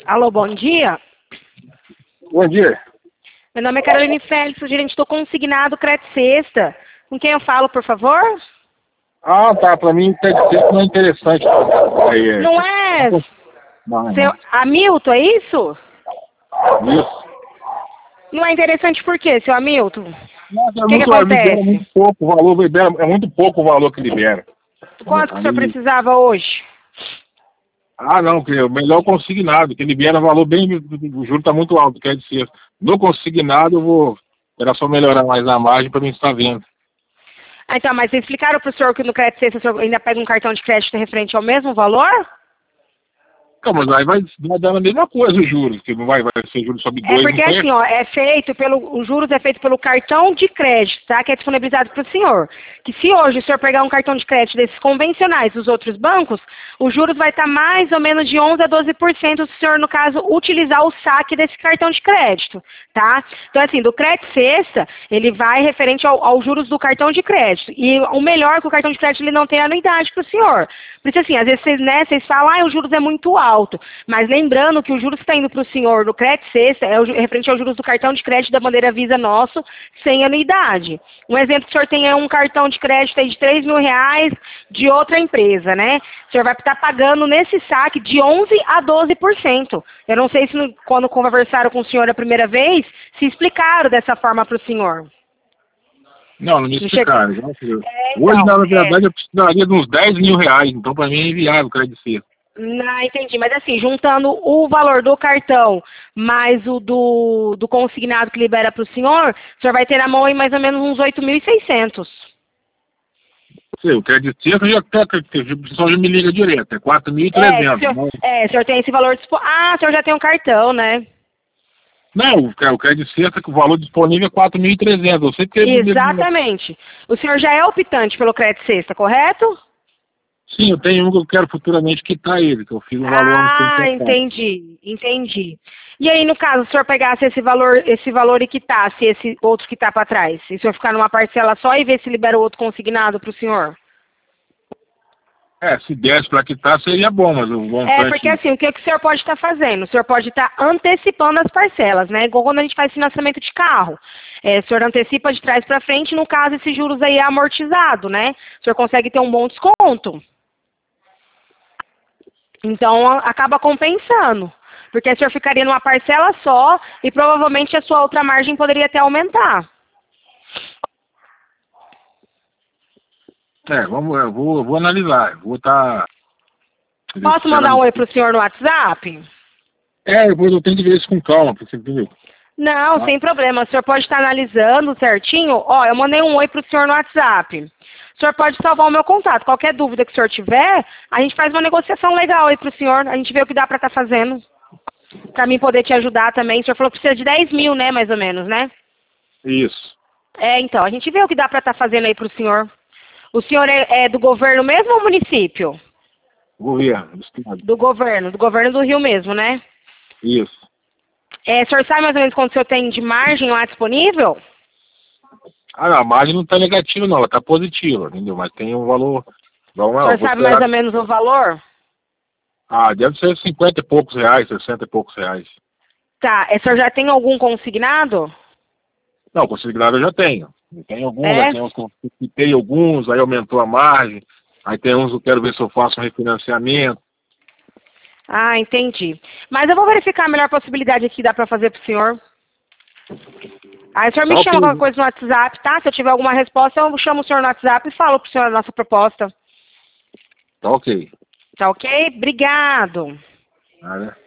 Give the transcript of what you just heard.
Alô, bom dia. Bom dia. Meu nome é Caroline Félix, sou gerente do Consignado Crédito Sexta. Com quem eu falo, por favor? Ah, tá. Pra mim, não é interessante. Aí, Não é Não, seu não. Hamilton, é isso? Isso. Não é interessante por quê, seu Hamilton? Nossa, O que que libera muito acontece? pouco o valor, é muito pouco o valor que libera. Quanto que o senhor Aí, precisava hoje? não, que é o melhor consignado, que libera valor bem, o juro tá muito alto, quer dizer, no consignado eu vou, era só melhorar mais a margem para mim estar vendo. Ah, então, mas vocês explicaram para o senhor que no Crédito Sexta o senhor ainda pega um cartão de crédito referente ao mesmo valor? Não, mas aí vai dar a mesma coisa os juros, que não vai ser juros sobe É 2, porque não tem? assim, ó, os juros é feito pelo cartão de crédito, tá? Que é disponibilizado para o senhor. Que se hoje o senhor pegar um cartão de crédito desses convencionais dos outros bancos, os juros vai estar mais ou menos de 11 a 12% se o senhor, no caso, utilizar o saque desse cartão de crédito, tá? Então, assim, do crédito sexta, ele vai referente aos juros do cartão de crédito. E o melhor é que o cartão de crédito ele não tem anuidade para o senhor. Por isso, assim, às vezes vocês falam, os juros é muito alto. Mas lembrando que o juros que está indo para o senhor do crédito sexta é referente aos juros do cartão de crédito da bandeira Visa nosso, sem anuidade. Um exemplo que o senhor tem é um cartão de crédito aí de R$ 3.000 de outra empresa, né? O senhor vai estar pagando nesse saque de 11 a 12%. Eu não sei se quando conversaram com o senhor a primeira vez, se explicaram dessa forma para o senhor. Não me explicaram. Hoje, Então, na verdade, eu precisaria de uns R$ 10.000, então para mim é inviável o crédito ser. não, entendi. Mas assim, juntando o valor do cartão mais o do consignado que libera para o senhor vai ter na mão aí mais ou menos uns 8.600. Sei, o crédito ser já o pessoal já me liga direto, é 4.300. O senhor tem esse valor disponível. Ah, o senhor já tem um cartão, né? Não, o crédito ser, o valor disponível é 4.300. Eu sei que Exatamente. O senhor já é optante pelo crédito sexta, correto? Sim, eu tenho um que eu quero futuramente quitar ele, que eu fiz um valor ano Ah, passado. entendi. E aí, no caso, se o senhor pegasse esse valor e quitasse esse outro que está para trás, e o senhor ficar numa parcela só e ver se libera o outro consignado para o senhor? Se desse para quitar seria bom, mas o montante... Porque assim, o que o senhor pode estar fazendo? O senhor pode estar antecipando as parcelas, né? Igual quando a gente faz financiamento de carro. O senhor antecipa de trás para frente, no caso, esses juros aí é amortizado, né? O senhor consegue ter um bom desconto. Então, acaba compensando. Porque o senhor ficaria numa parcela só e provavelmente a sua outra margem poderia até aumentar. eu vou analisar. Vou estar... Posso mandar um oi pro senhor no WhatsApp? Depois eu tenho que ver isso com calma, porque você entendeu? Não, sem problema. O senhor pode estar analisando certinho. Ó, eu mandei um oi pro senhor no WhatsApp. O senhor pode salvar o meu contato. Qualquer dúvida que o senhor tiver, a gente faz uma negociação legal aí pro senhor. A gente vê o que dá pra estar fazendo. Pra mim poder te ajudar também. O senhor falou que precisa de 10 mil, né, mais ou menos, né? Isso. Então, a gente vê o que dá pra estar fazendo aí pro senhor. O senhor é do governo mesmo ou município? Governo, do estado. Do governo do Rio mesmo, né? Isso. O senhor sabe mais ou menos quanto o senhor tem de margem lá disponível? Não, a margem não está negativa não, ela está positiva, entendeu? Mas tem um valor... O senhor sabe mais ou menos o valor? Deve ser 50 e poucos reais, 60 e poucos reais. Tá, o senhor já tem algum consignado? Não, consignado eu já tenho. Tem alguns, É? tem uns que eu quitei alguns, aí aumentou a margem. Aí tem uns que eu quero ver se eu faço um refinanciamento. Ah, entendi. Mas eu vou verificar a melhor possibilidade aqui que dá pra fazer pro senhor. Aí o senhor me chama alguma coisa no WhatsApp, tá? Se eu tiver alguma resposta, eu chamo o senhor no WhatsApp e falo pro senhor a nossa proposta. Tá ok. Tá ok? Obrigado. Né?